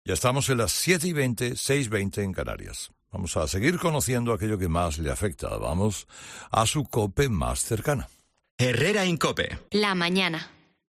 Ya estamos en las 7:20, 6:20 en Canarias. Vamos a seguir conociendo aquello que más le afecta. Vamos a su COPE más cercana. Herrera Incope. La mañana.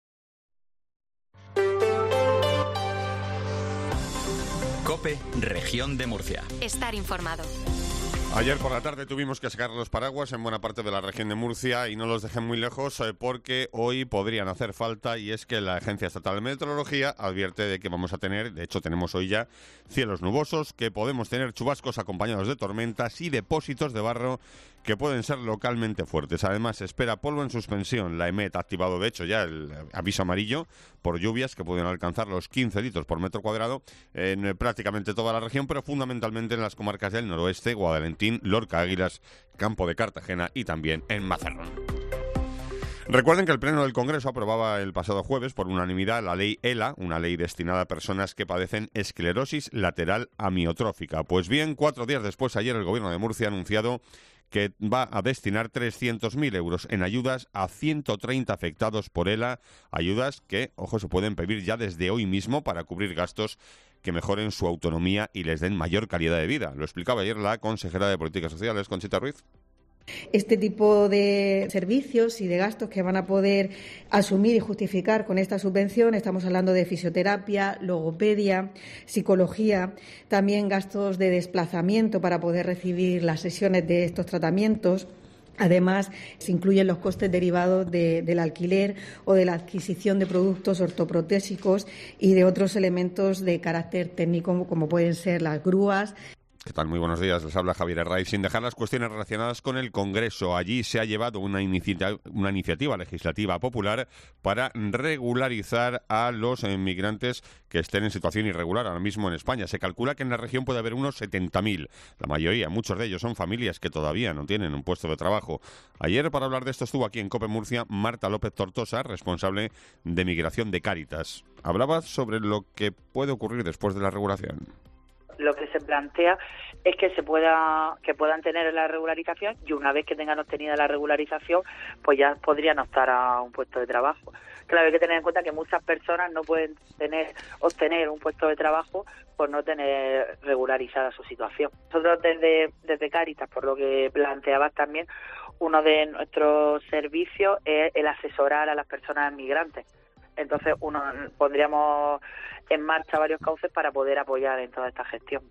COPE, Región de Murcia. Estar informado. Ayer por la tarde tuvimos que sacar los paraguas en buena parte de la región de Murcia y no los dejé muy lejos porque hoy podrían hacer falta, y es que la Agencia Estatal de Meteorología advierte de que vamos a tener, de hecho tenemos hoy ya, cielos nubosos, que podemos tener chubascos acompañados de tormentas y depósitos de barro que pueden ser localmente fuertes. Además, se espera polvo en suspensión. La EMET ha activado, de hecho, ya el aviso amarillo por lluvias que pueden alcanzar los 15 litros por metro cuadrado en prácticamente toda la región, pero fundamentalmente en las comarcas del noroeste, Guadalentín, Lorca, Águilas, Campo de Cartagena y también en Mazarrón. Recuerden que el Pleno del Congreso aprobaba el pasado jueves por unanimidad la ley ELA, una ley destinada a personas que padecen esclerosis lateral amiotrófica. Pues bien, 4 días después, ayer el Gobierno de Murcia ha anunciado que va a destinar 300.000 euros en ayudas a 130 afectados por ELA, ayudas que, ojo, se pueden pedir ya desde hoy mismo para cubrir gastos que mejoren su autonomía y les den mayor calidad de vida. Lo explicaba ayer la consejera de Políticas Sociales, Conchita Ruiz. Este tipo de servicios y de gastos que van a poder asumir y justificar con esta subvención, estamos hablando de fisioterapia, logopedia, psicología, también gastos de desplazamiento para poder recibir las sesiones de estos tratamientos. Además, se incluyen los costes derivados del alquiler o de la adquisición de productos ortoprotésicos y de otros elementos de carácter técnico, como pueden ser las grúas. ¿Qué tal? Muy buenos días. Les habla Javier Herraiz. Sin dejar las cuestiones relacionadas con el Congreso, allí se ha llevado una iniciativa legislativa popular para regularizar a los inmigrantes que estén en situación irregular ahora mismo en España. Se calcula que en la región puede haber unos 70.000. La mayoría, muchos de ellos, son familias que todavía no tienen un puesto de trabajo. Ayer, para hablar de esto, estuvo aquí en COPE Murcia Marta López Tortosa, responsable de Migración de Cáritas. Hablaba sobre lo que puede ocurrir después de la regulación. Lo que se plantea es que puedan tener la regularización, y una vez que tengan obtenida la regularización, pues ya podrían optar a un puesto de trabajo. Claro, hay que tener en cuenta que muchas personas no pueden obtener un puesto de trabajo por no tener regularizada su situación. Nosotros desde Cáritas, por lo que planteabas también, uno de nuestros servicios es el asesorar a las personas migrantes. Entonces, pondríamos en marcha varios cauces para poder apoyar en toda esta gestión.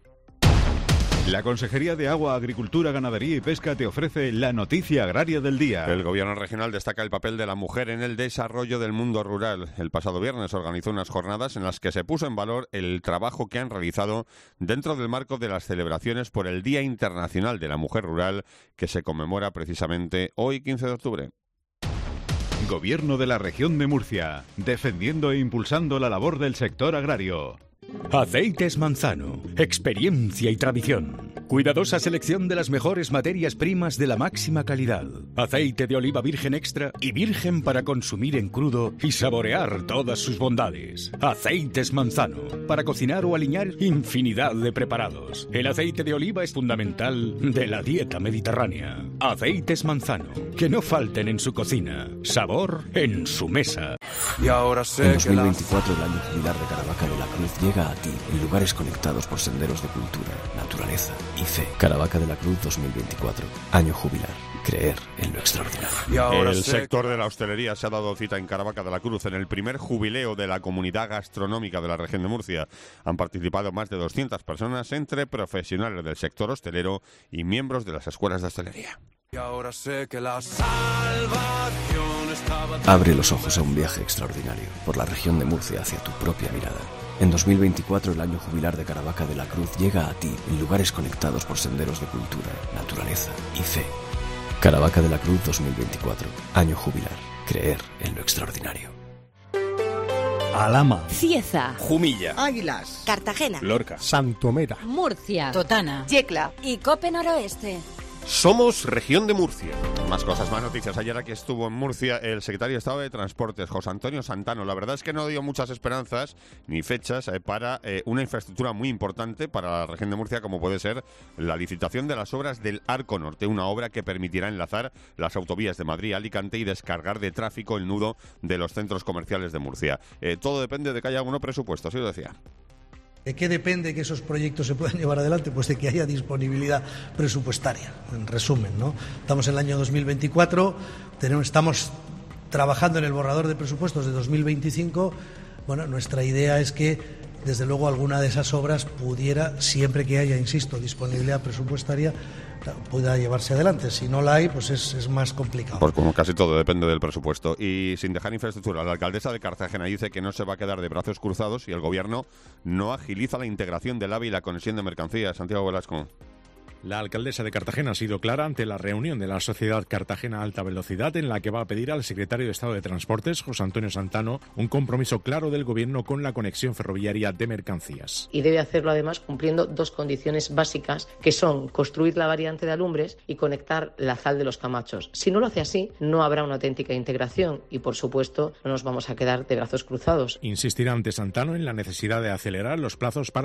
La Consejería de Agua, Agricultura, Ganadería y Pesca te ofrece la noticia agraria del día. El Gobierno regional destaca el papel de la mujer en el desarrollo del mundo rural. El pasado viernes organizó unas jornadas en las que se puso en valor el trabajo que han realizado dentro del marco de las celebraciones por el Día Internacional de la Mujer Rural, que se conmemora precisamente hoy, 15 de octubre. Gobierno de la Región de Murcia, defendiendo e impulsando la labor del sector agrario. Aceites Manzano, experiencia y tradición. Cuidadosa selección de las mejores materias primas de la máxima calidad. Aceite de oliva virgen extra y virgen para consumir en crudo y saborear todas sus bondades. Aceites Manzano, para cocinar o aliñar infinidad de preparados. El aceite de oliva es fundamental de la dieta mediterránea. Aceites Manzano, que no falten en su cocina. Sabor en su mesa. Y ahora sé en 2024 el año jubilar de Caravaca de la Cruz llega a ti en lugares conectados por senderos de cultura, naturaleza y fe. Caravaca de la Cruz 2024, año jubilar. Creer en lo extraordinario. El sector de la hostelería se ha dado cita en Caravaca de la Cruz en el primer jubileo de la comunidad gastronómica de la región de Murcia. Han participado más de 200 personas entre profesionales del sector hostelero y miembros de las escuelas de hostelería. Y ahora sé que la salvación estaba... Abre los ojos a un viaje extraordinario por la región de Murcia hacia tu propia mirada. En 2024 el año jubilar de Caravaca de la Cruz llega a ti en lugares conectados por senderos de cultura, naturaleza y fe. Caravaca de la Cruz 2024, año jubilar. Creer en lo extraordinario. Alhama, Cieza, Jumilla, Águilas, Cartagena, Lorca, Santomera, Murcia, Totana, Yecla y Cope Noroeste. Somos Región de Murcia. Más cosas, más noticias. Ayer aquí estuvo en Murcia el secretario de Estado de Transportes, José Antonio Santano. La verdad es que no dio muchas esperanzas ni fechas para una infraestructura muy importante para la región de Murcia, como puede ser la licitación de las obras del Arco Norte, una obra que permitirá enlazar las autovías de Madrid a Alicante y descargar de tráfico el nudo de los centros comerciales de Murcia. Todo depende de que haya alguno presupuesto, así lo decía. ¿De qué depende que esos proyectos se puedan llevar adelante? Pues de que haya disponibilidad presupuestaria, en resumen, ¿no? Estamos en el año 2024, estamos trabajando en el borrador de presupuestos de 2025. Bueno, nuestra idea es que, desde luego, alguna de esas obras pudiera, siempre que haya, insisto, disponibilidad presupuestaria, pueda llevarse adelante. Si no la hay, pues es más complicado. Pues como casi todo depende del presupuesto. Y sin dejar infraestructura, la alcaldesa de Cartagena dice que no se va a quedar de brazos cruzados y el gobierno no agiliza la integración del AVE y la conexión de mercancías. Santiago Velasco. La alcaldesa de Cartagena ha sido clara ante la reunión de la Sociedad Cartagena Alta Velocidad, en la que va a pedir al secretario de Estado de Transportes, José Antonio Santano, un compromiso claro del Gobierno con la conexión ferroviaria de mercancías. Y debe hacerlo además cumpliendo dos condiciones básicas, que son construir la variante de Alumbres y conectar la Zal de los Camachos. Si no lo hace así, no habrá una auténtica integración y, por supuesto, no nos vamos a quedar de brazos cruzados. Insistirá ante Santano en la necesidad de acelerar los plazos para